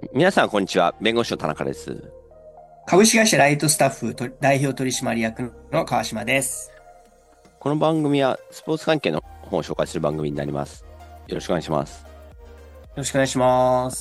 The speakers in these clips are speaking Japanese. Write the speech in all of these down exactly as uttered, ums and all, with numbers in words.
皆さん、こんにちは。弁護士の田中です。 株式会社ライトスタッフと代表取締役の川島です。 この番組はスポーツ関係の本を紹介する番組になります。よろしくお願いします。 よろしくお願いします。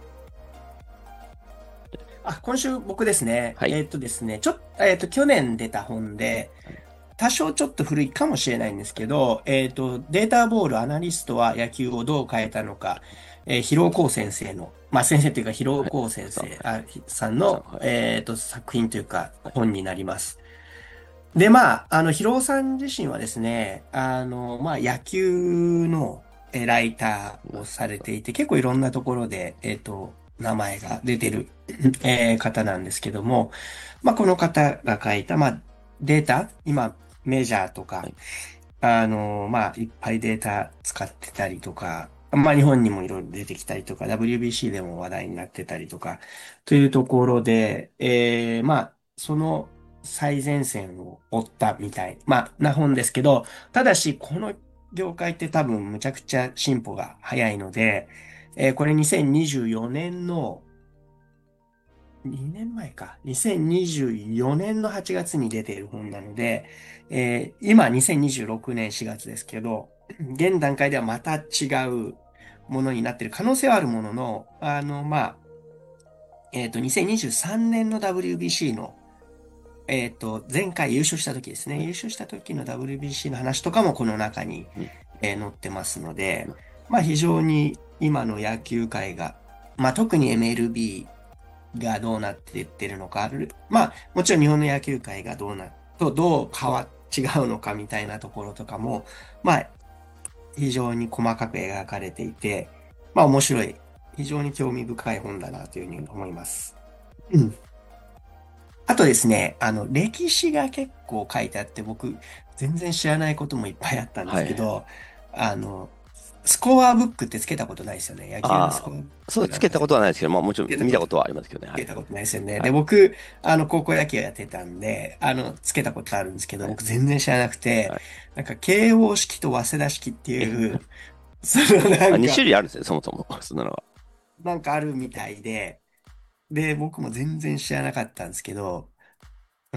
あ、今週僕ですね。 はい。 えーっとですね、ちょっと、えーっと、去年出た本で、多少ちょっと古いかもしれないんですけど、えーっと、データボールアナリストは野球をどう変えたのか、えー、広尾光先生の、まあ、先生というか広尾はい。 光先さん、 生、あ、さんさん、 の、 はい。 えーっと、作品というかはい。 本になります。で、まあ、あの、広尾さん自身はですね、あの、まあ、野球のえーライターをされていて、結構いろんなところで、えっと、名前が出てる、えー方なんですけども、まあ、この方が書いた、まあ、データ、今、メジャーとか、 はい。 あの、まあ、いっぱいデータ使ってたりとか、まあ、日本にもいろいろ出てきたりとか、ダブリュービーシー でも話題になってたりとか、というところで、えー、まあ、その最前線を追ったみたい、まあ、な本ですけど、ただし、この業界って多分むちゃくちゃ進歩が早いので、えーこれにせんにじゅうよねんのにねんまえか。にせんにじゅうよねんのはちがつに出ている本なので、えー今にせんにじゅうろくねんしがつですけど、現段階ではまた違うものになっている可能性はあるものの、あの、まあ、えっと、にせんにじゅうさんねんの ダブリュービーシー の、えっと、前回優勝した時ですね。 はい。 優勝した時の ダブリュービーシー の話とかもこの中に、 うん。 えー載ってますので、まあ非常に今の野球界が、まあ特に エムエルビー がどうなっていってるのか、まあ、もちろん日本の野球界がどうな、とどう変わっ、違うのかみたいなところとかも、まあ、非常に細かく描かれていて、まあ面白い、非常に興味深い本だなというふうに思います。うん。あとですね、あの、歴史が結構書いてあって、僕、全然知らないこともいっぱいあったんではい。 すけど、あの、スコアブックってつけたことないですよね。野球のスああ、 コアブッそう、 クなんかつけたことはないですけど、まあもちろん出たこと見たことはありますけどね。はい。 つけたことないですよね。で、 はい。 僕、あの、高校野球やってたんで、あの、つけたことあるんですけど、 はい。 僕全然知らなくて、 はい。 なんか、慶応式と早稲田式ってえ、 いう、そのなあ、 んか、 に種類あるんですね、そもそも。そんなのは。 なんかあるみたいで、で、僕も全然知らなかったんですけど、うん、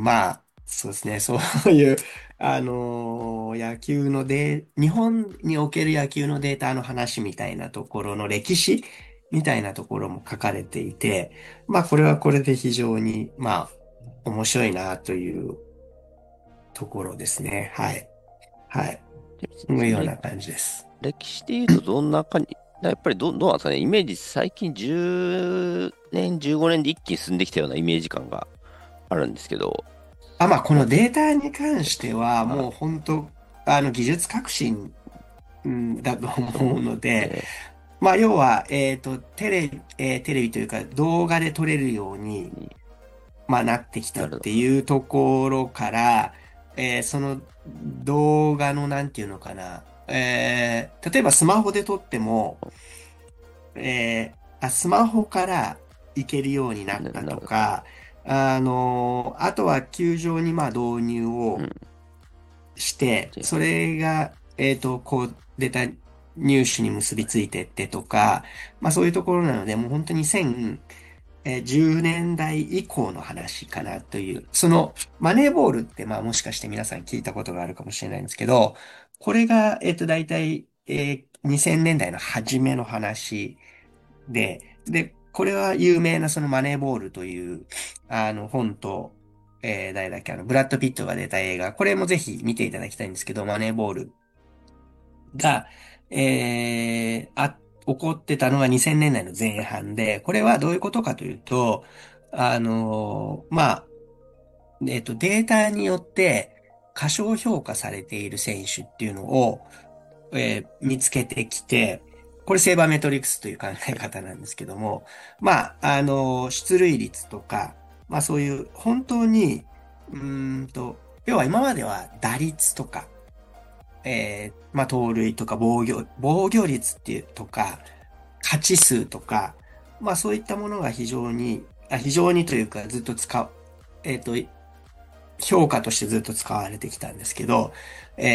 まあ、そうですね、そういう、あのー野球のデー、日本における野球のデータの話みたいなところの歴史みたいなところも書かれていて、まあ、これはこれで非常に、まあ、面白いなというところですね。はい。はい。 でこのその歴ような感じです。 歴史で言うとどんな感じ、やっぱりど、どうなんですかね。イメージ、最近じゅうねん、じゅうごねんで一気に進んできたようなイメージ感があるんですけど、 あ、まあ、こどうのデータに関しては、 はい。 もう本当、あの、技術革新、うんだと思うと思う。 ので、 えまあ、要は、えっと、テレビ、えーテレビというか動画で撮れるように、 ーにまあ、なってきたっなるていうところから、えーその動画のなんていうのかな、えー例えばスマホで撮っても、えーあ、スマホから行けるようになったななるほど。 とか、あのあとは球場にまあ導入をうん。 して、 で、 それが、えっと、こう、データ入手に結びついてってとか、まあそういうところなので、もう本当にせんじゅうねんだい以降の話かなという、そのマネーボールってまあもしかして皆さん聞いたことがあるかもしれないんですけど、これが、えっと、大体、えーにせんねんだいの初めの話で、で、これは有名なそのマネーボールという、あの、本と、えー、誰だっけ、あの、ブラッド・ピットが出た映画、これもぜひ見ていただきたいんですけど、マネーボールが、えー、あ、起こってたのがにせんねんだいの前半で、これはどういうことかというと、あのーまあ、えっと、データによって過小評価されている選手っていうのを、えー見つけてきて、これセーバーメトリックスという考え方なんですけども、まあ、あの、出塁率とか、まあそういう本当に、うーんと、要は今までは打率とか、えーまあ盗塁とか防御、防御率っていうとか、勝ち数とか、まあそういったものが非常に、あ非常にというかずっと使う、えっと、評価としてずっと使われてきたんですけど、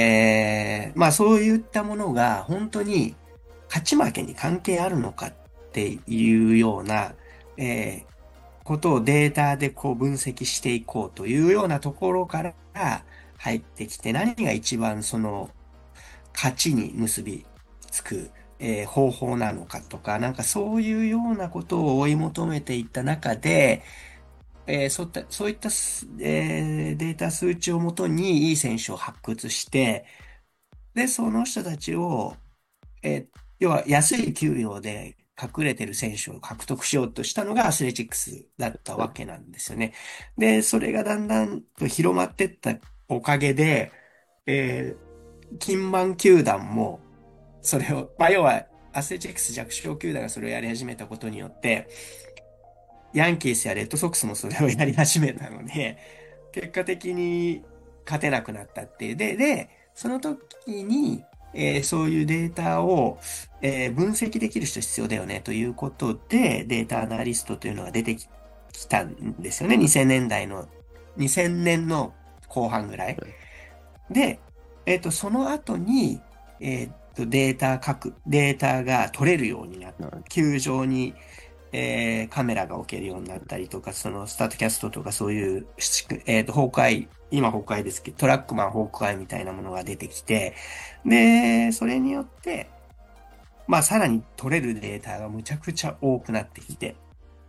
えー、まあそういったものが本当に勝ち負けに関係あるのかっっていうような、えーことをデータでこう分析していこうというようなところから入ってきて、何が一番その勝ちに結びつく、えー方法なのかとか、なんかそういうようなことを追い求めていった中で、えーそういった、そういったす、えーデータ数値をもとにいい選手を発掘して、で、その人たちを、えー要は安い給料で隠れてる選手を獲得しようとしたのがアスレチックスだったわけなんですよね。で、それがだんだんと広まっていったおかげで、えー金満球団もそれを、まあ、要はアスレチックス弱小球団がそれをやり始めたことによって、ヤンキースやレッドソックスもそれをやり始めたので、結果的に勝てなくなったっていう。で、で、その時に、えーそういうデータを、えー分析できる人必要だよねということで、データアナリストというのが出てきたんですよね。にせんねんだいの、にせんねんの後半ぐらい。で、えっと、その後に、えっと、データ書く、データが取れるようになった。球場にえーカメラが置けるようになったりとか、そのスタートキャストとかそういう、えっと、崩壊、今崩壊ですけど、トラックマン崩壊みたいなものが出てきて、で、それによって、まあさらに取れるデータがむちゃくちゃ多くなってきて、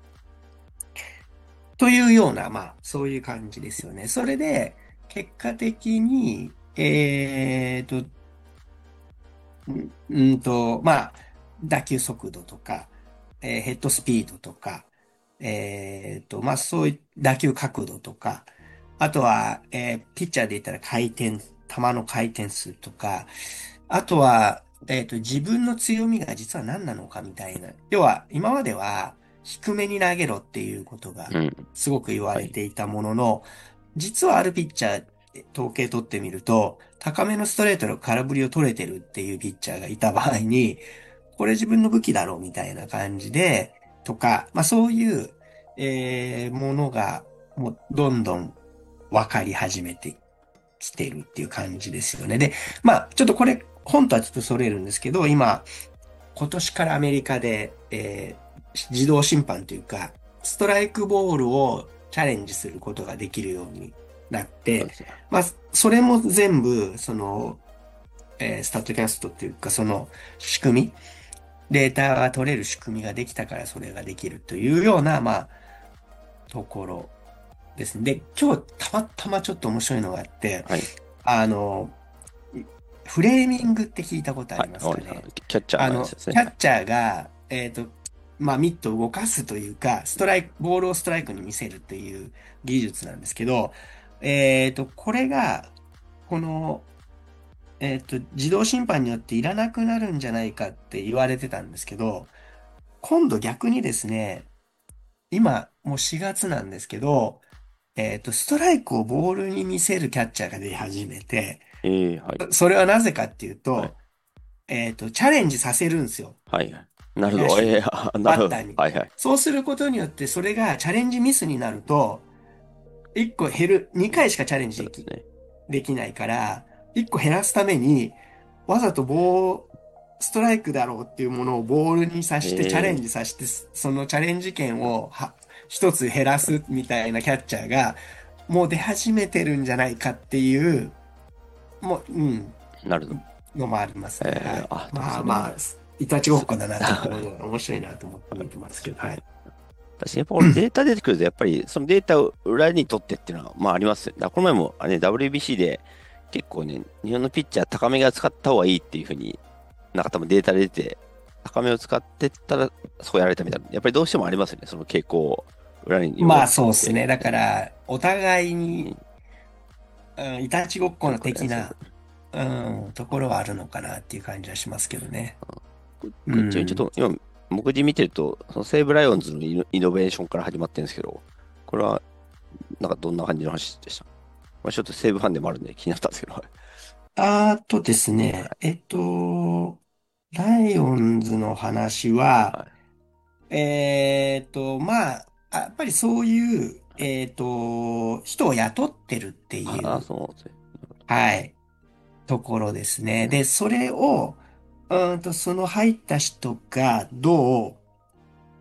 というような、まあそういう感じですよね。それで、結果的に、えっと、うんうんと、まあ、打球速度とか、えーヘッドスピードとか、えっと、まあ、そういう打球角度とか、あとは、えーピッチャーで言ったら回転、球の回転数とか、あとは、えっと、自分の強みが実は何なのかみたいな。要は、今までは低めに投げろっていうことがうん。 すごく言わはい。 れていたものの、実はあるピッチャー、統計取ってみると、高めのストレートの空振りを取れてるっていうピッチャーがいた場合に、これ自分の武器だろうみたいな感じで、とか、まあそういう、えーものが、もうどんどん分かり始めてきてるっていう感じですよね。で、まあちょっとこれ、本とはちょっとそれるんですけど、今、今年からアメリカで、えー自動審判というか、ストライクボールをチャレンジすることができるようになって、 そうですね。 まあ、それも全部、その、えースタッドキャストっていうか、その仕組み、データが取れる仕組みができたからそれができるというような、まあ、ところですね。で、今日たまたまちょっと面白いのがあって、 はい。 あの、フレーミングって聞いたことありはい。 ますかね。 わかりました。キャッチャーあの、 のやつですね。はい。 キャッチャーが、えっと、まあ、ミットを動かすというか、ストライク、ボールをストライクに見せるという技術なんですけど、えっと、これが、この、えっと、自動審判によっていらなくなるんじゃないかって言われてたんですけど、今度逆にですね、今、もうしがつなんですけど、えっと、ストライクをボールに見せるキャッチャーが出始めて、 ええ、はい。 それはなぜかっていうはい。 と、えっと、チャレンジさせるんですよ。 はい。なるほど。ええ、 野手に、 あ、なるほど。 バッターに。 はいはい。 そうすることによって、それがチャレンジミスになると、いっこ減る、にかいしかチャレンジでき、 そうですね。 できないから、いっこ減らすために、わざとボー、ストライクだろうっていうものをボールにさして、チャレンええ、 ジさして、そのチャレンジ権をは一つ減らすみたいなキャッチャーが、もう出始めてるんじゃないかっていう、もう、うん、 なるほど。 のもありますね。はええ、 い。 あ、でもそれは、 まあまあ、いたちごっす、 こだなと思うのが面白いなと思って見てますけど、はい。 私、やっぱこれデータ出てくると、やっぱりそのデータを裏に取ってっていうのは、まあありますよ。だからこの前も、あれね、ダブリュービーシー で結構ね、日本のピッチャー高めが使った方がいいっていうふうに、なんか多分データで出て、高めを使ってったら、そうやられたみたいな。やっぱりどうしてもありますよね、その傾向を裏にまあ弱く取って。 そうですね。だから、お互いに、 うんうん、いたちごっこのよくね、そう。 的な、うん、ところはあるのかなっていう感じはしますけどね。 こうこれちなみにちょっん。 と今、目次見てると、その西武ライオンズのイノイノベーションから始まってるんですけど、これは、なんかどんな感じの話でした？まあ、ちょっと西武ファンでもあるんで気になったんですけど、はい。 あとですね、えっと、ライオンズの話は、 はい。 えっと、まあ、あやっぱりそういう、えっと、人を雇ってるってああ、 いう、 そうですね。 はい、ところですね。で、それを、うーんと、その入った人がどう、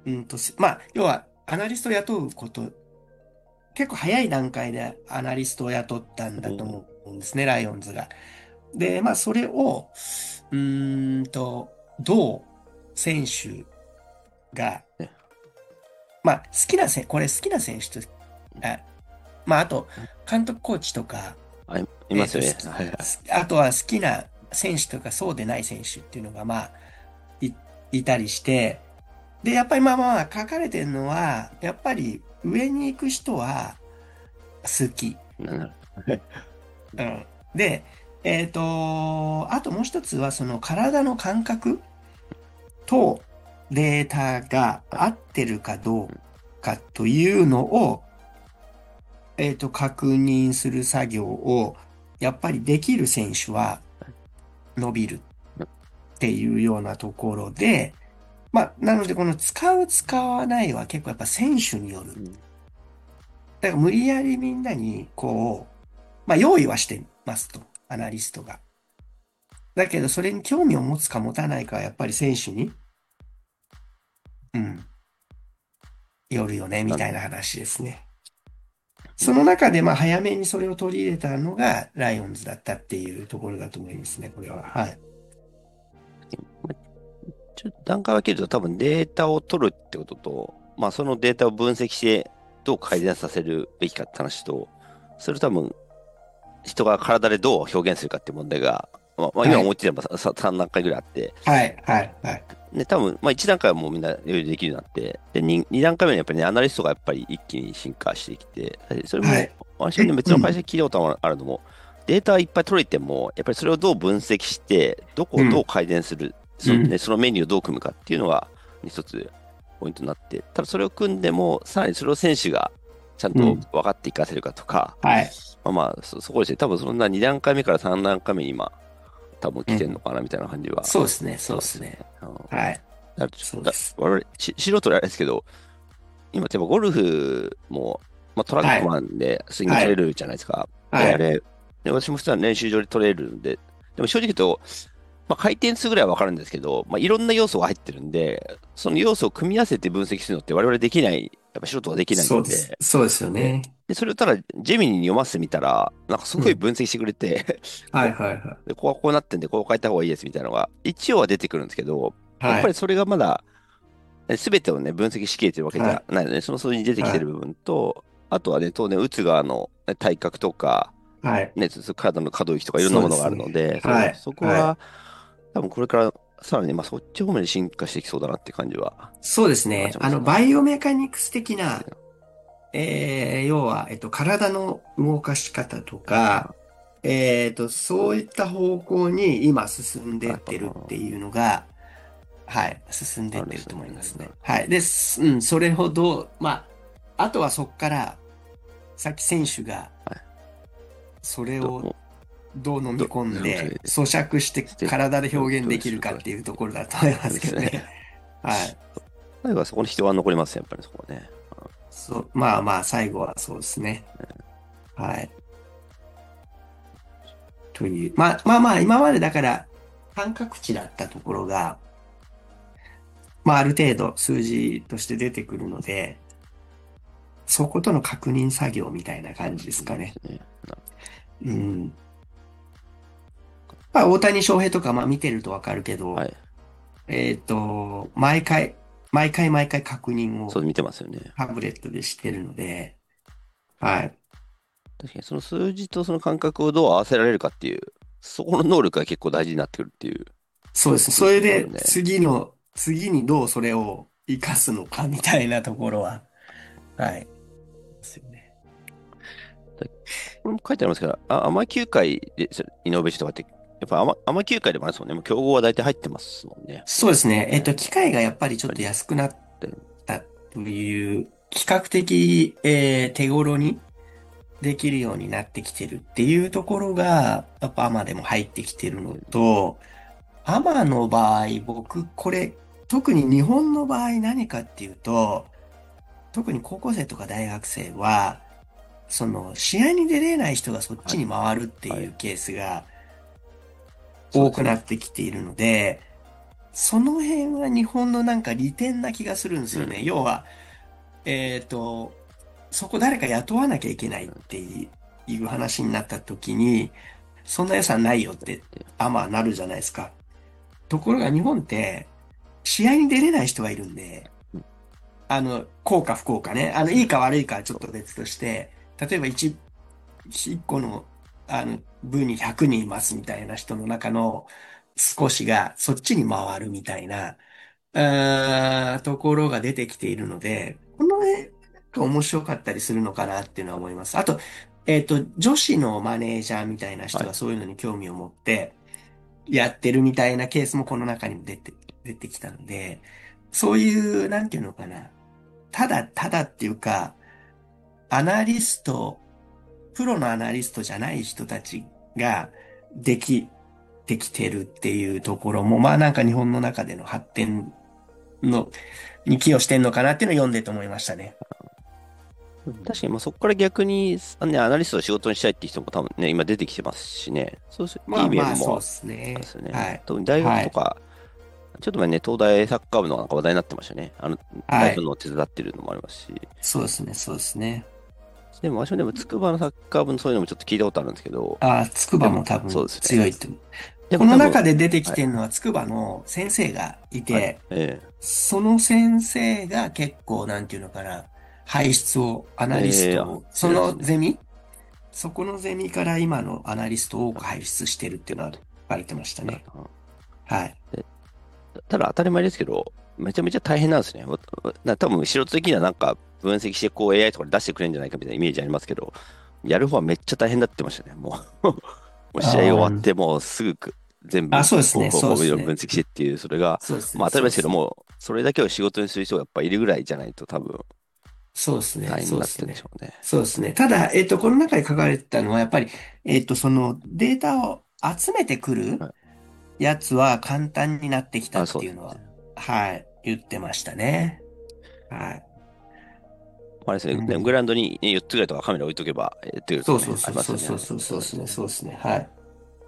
うんと、すまあ、要は、アナリストを雇うこと、結構早い段階でアナリストを雇ったんだと思うんですね、ライオンズが。で、まあ、それを、うーんと、どう選手が、 ね。 まあ、好きな選これ好きな選手と、あ、まあ、あと、監督コーチとか、 あ、いいえっと、 ますよね。 好き、 はいはい。 すあとは好きな選手とかそうでない選手っていうのが、まあ、い、いたりして、で、やっぱりまあまあまあ書かれてるのは、やっぱり上に行く人は好き。 ななるほど。 うん。で、えっと、あともう一つはその体の感覚とデータがはい。 合ってるかどううん。 かというのを、えっと、確認する作業を、やっぱりできる選手は伸びるっていうようなところで、まあ、なのでこの使う使わないは結構やっぱ選手による。 うん。 だから無理やりみんなに、こう、まあ用意はしてますと、アナリストが。だけどそれに興味を持つか持たないかはやっぱり選手に、うん、よるよね、みなるほど。 たいな話ですね。その中でまあ早めにそれを取り入れたのがライオンズだったっていうところだと思いますね、これは。はい。 まあちょっと段階分けると多分データを取るってことと、まあそのデータを分析してどう改善させるべきかって話と、それと多分人が体でどう表現するかっていう問題が、まあ、まあ今はい。 思いついればさささん段階ぐらいあって、 はい。はい。はい。 で、多分、まあいち段階はもうみんな余裕でできるようになって、で、に, に段階目にやっぱりね、アナリストがやっぱり一気に進化してきて、それも、 はい。 私はね、別うん。 の会社で聞いたことがあるのも、データいっぱい取れても、やっぱりそれをどう分析して、どこうん。 をどう改善する、そのね、 うん。 そのメニューをどう組むかっていうのが一つポイントになって、ただそれを組んでも、さらにそれを選手がちゃんとうん。 分かっていかせるかとか、 はい。 まあまあ、そ、そこですね。多分そんなに段階目からさん段階目に今、多分来てんのうん。 かなみたいな感じはそうですね。 してますね。 そうですね。 うん、 はい。 だちょだそうです。 我々、し素人であれですけど、今、例えばゴルフも、まあ、トラッはい。 クマンでスイングはい。 取れるじゃないですか。で、 はい。 あれ、で私も普段練習場で取れるんで、でも正直言うと、まあ、回転数ぐらいはわかるんですけど、まあ、いろんな要素が入ってるんで、その要素を組み合わせて分析するのって我々できない、やっぱ素人はできないそうです。 んで、 そうですよで、 ね。 でそれをただジェミニに読ませてみたら、なんかすごいうん。 分析してくれて、 はい。 こはい。はう、でここはこうなってんで、こう変えた方がいいですみたいなのが、一応は出てくるんですけど、 い。はい。 やっぱりそれがまだ、すべてをね、分析しきれてるわけじゃはい。 ないので、その数字に出てきはい。 てる部分と、あとはね、当然、打つ側のね体格とか、 はい。 ね、そ体の可動域とかいろんなそうでものがあすね。 るので、そう、 はい。 そこはい。 は、多分これからさらに、まあ、そっち方面で進化していきそうだなっていう感じは、 そうです感ね。あの、 じますね。 バイオメカニクス的な、えー、要は、えっと、体の動かし方とか、えっと、そういった方向に今進んではい、 ってるっていうのが、はい、進んであってるとるんですね。 思いますね。はい。で、すうん、それほど、まあ、あとはそこから、さっき選手が、 はい。 それをどもどう飲う、ど、 み込んどうそれで、咀嚼してして、 体でどう、 表現でどうするきるかっていうかっていう。 ところだと思いまそうですね。 すけどね。はい。 最後はそこに人は残りますね、やっぱりそこはね。 そう、まあまあ、最後はそうですね。はい。という。まあまあまあ、今までだから、感覚値だったところが、まあある程度数字として出てくるので、そことの確認作業みたいな感じですかね。 そうですね。なうん。まあ大谷翔平とかまあ見てるとわかるけど、 はい。 えっと、毎回、毎回毎回確認をそう見てますよね。 タブレットでしてるので、はい。 確かにその数字とその感覚をどう合わせられるかっていう、そこの能力が結構大事になってくるっていうそうですね。 ことですね、多それで分ね。 次の、次にどうそれを活かすのかみたいなところは、はい。ですよね。 だこれも書いてありますけど、あ、アマきゅう界でそイノベーションとかって、やっぱアマ、アマきゅう界でもあれですもんね。もう競合は大体入ってますもんね。 そうですね。えっね、やと、機械がやっぱりちょっとっぱり。 安くなっでたという、比較的、えー手頃にできるようになってきてるっていうところが、やっぱアマでも入ってきてるのと、アマの場合、僕、これ、特に日本の場合何かっていうと、特に高校生とか大学生は、その、試合に出れない人がそっはい、 ちに回るってはい。 いうケースが多くそうですね。 なってきているので、 その辺は日本のなんか利点な気がするんですよね。 うん。 要は、えっと、そこ誰か雇わなきゃいけないっうん。 ていう話になった時に、そんな予算ないよって、 で、 あ、まあなるじゃないですか。ところが日本って、試合に出れない人がいるんで、 うん。 あの、幸か不幸かね。あの、 そうですね。 いいか悪いかはちょっそう。 と別として、例えば一、一個の、あの、部にひゃくにんいますみたいな人の中の少しがそっちに回るみたいな、あーところが出てきているので、この辺が面白かったりするのかなっていうのは思います。あと、えっと、女子のマネージャーみたいなはい。 人がそういうのに興味を持ってやってるみたいなケースもこの中にも出て、出てきたので、そういう、なんていうのかな。ただ、ただっていうか、アナリスト、プロのアナリストじゃない人たちができてきてるっていうところも、まあなんか日本の中での発展の、に寄与してんのかなっていうのを読んでて思いましたね。うん。 確かに、まあそこから逆に、あね、アナリストを仕事にしたいっていう人も多分ね、今出てきてますしね。そうす、いいまあまあ、そう面もですあるんでね。 すよね。 はい。 特に大学はい。 とか、ちょっと前ね、東大サッカー部のなんか話題になってましたね。あの、代はい。 表のを手伝ってるのもありますし。 そうですね。そうですね。 でも私もでも筑波のサッカー部のそういうのもちょっと聞いたことあるんですけど、 ああ、筑波もでも、 多分そうですね。 強いって。このでも多分、 中で出てきはい、 てるのは筑波の先生がいはい、 て、 えその先生が結構、なんていうのかな、輩出を、アー、 ナリスえー、あ、 トを、そ偉いですね。 のゼミそこのゼミから今のアナリストを多く輩出してるっていうのは書かれてましたね。 あはい。 でただ当たり前ですけど、めちゃめちゃ大変なんですね。わな多分素人的にはなんか分析してこう エーアイ とかで出してくれるんじゃないかみたいなイメージありますけど、やる方はめっちゃ大変だって言ってましたね。もうもう試合終わってあもうすぐく全あ、 部そうですね、 こうこうこうそうですね。 分析してっていう、それが、 そうですね、 まあ当たり前ですけど、 そうですね。 もうそれだけを仕事にする人がやっぱいるぐらいじゃないと多分そうですね、 大変になってるんでしそうですね。 ょうね。 そうですね。ただ、えっと、この中で書かれてたのは、やっぱり、えっと、そのデータを集めてくるはい。 やつは簡単になってきたあ、 っていうのは、 そうですね。 はい、言ってましたね。はい。 あれですね、ねグうん。 ラウンドによっつぐらいとかカメラ置いとけば、えーっていうとね、 そうそうそうありますよね。 そうそうそうそうですね、 そうですね。 そうですね。はい。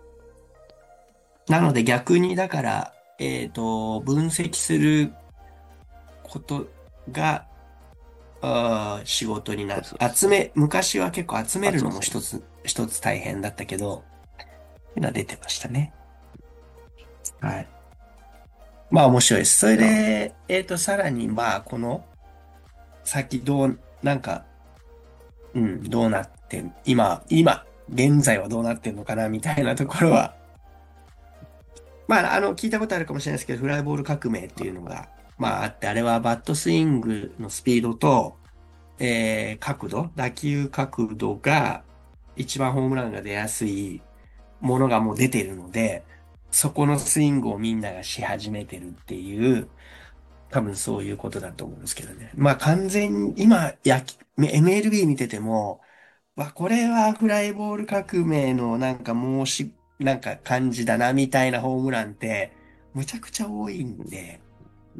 なので逆に、だから、えっと、分析することが、あー仕事にな、 そうそうですね。 集め、昔は結構集めあ、 るのそうですね。 も一つ、一つ大変だったけど、っていうのは出てましたね。はい。まあ面白いです。それいや、 で、えっと、さらに、まあ、この先どう、なんか、うん、どうなってん、今、今、現在はどうなってんのかな、みたいなところは、まあ、あの、聞いたことあるかもしれないですけど、フライボール革命っていうのが、まあ、あって、あれはバットスイングのスピードと、えー角度、打球角度が一番ホームランが出やすいものがもう出てるので、そこのスイングをみんながし始めてるっていう、多分そういうことだと思うんですけどね。まあ完全に、今、野球、エムエルビー 見てても、わ、これはフライボール革命のなんかもうし、なんか感じだなみたいなホームランって、むちゃくちゃ多いんで、うん。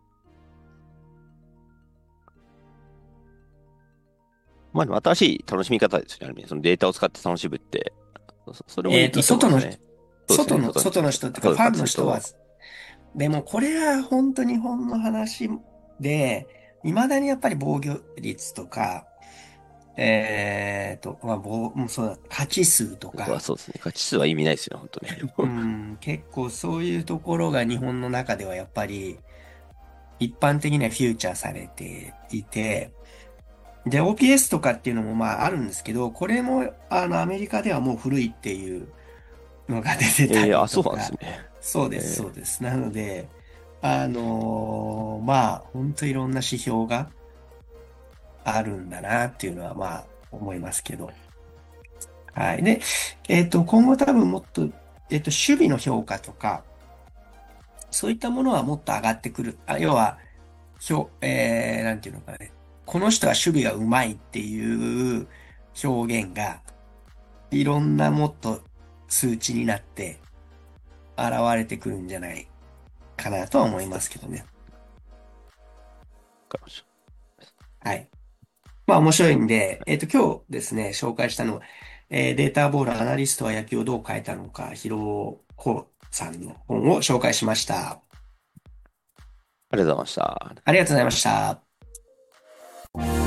まあでも新しい楽しみ方ですよね。ある意味そのデータを使って楽しむって、そそれもいえっと、 いと思うん外の、 ですよね。そうですね。 外の、 外の人たち。 外の人っていうか、 そうファンかというと、 の人は、でもこれは本当日本の話で、未だにやっぱり防御率とか、えっと、まあ、防、うんそうだ、勝ち数とか、 はそうですね。勝ち数は意味ないですよ、本当に。もううん、結構そういうところが日本の中ではやっぱり一般的にはフューチャーされていて、で、オーピーエス とかっていうのもまああるんですけど、これもあのアメリカではもう古いっていうのが出てたえー、 りあ、そうなんですとか、 ね。 そうです、 えそうです。なので、あのーまあ、本当いろんな指標があるんだなっていうのはまあ思いますけど。はい。で、えっと、今後多分もっと、えっと、守備の評価とか、そういったものはもっと上がってくる。あ、要は、表、えー、なんていうのかね。この人は守備がうまいっていう表現が、いろんなもっと数値になって現れてくるんじゃないかなとは思いますけどね。 ー、かもしはい。まあ面白いんで、えっと今日ですね、紹介したのは、えーデータボールアナリストは野球をどう変えたのか、疲労さんの本を紹介しました。 ありがとうございました。 ありがとうございました。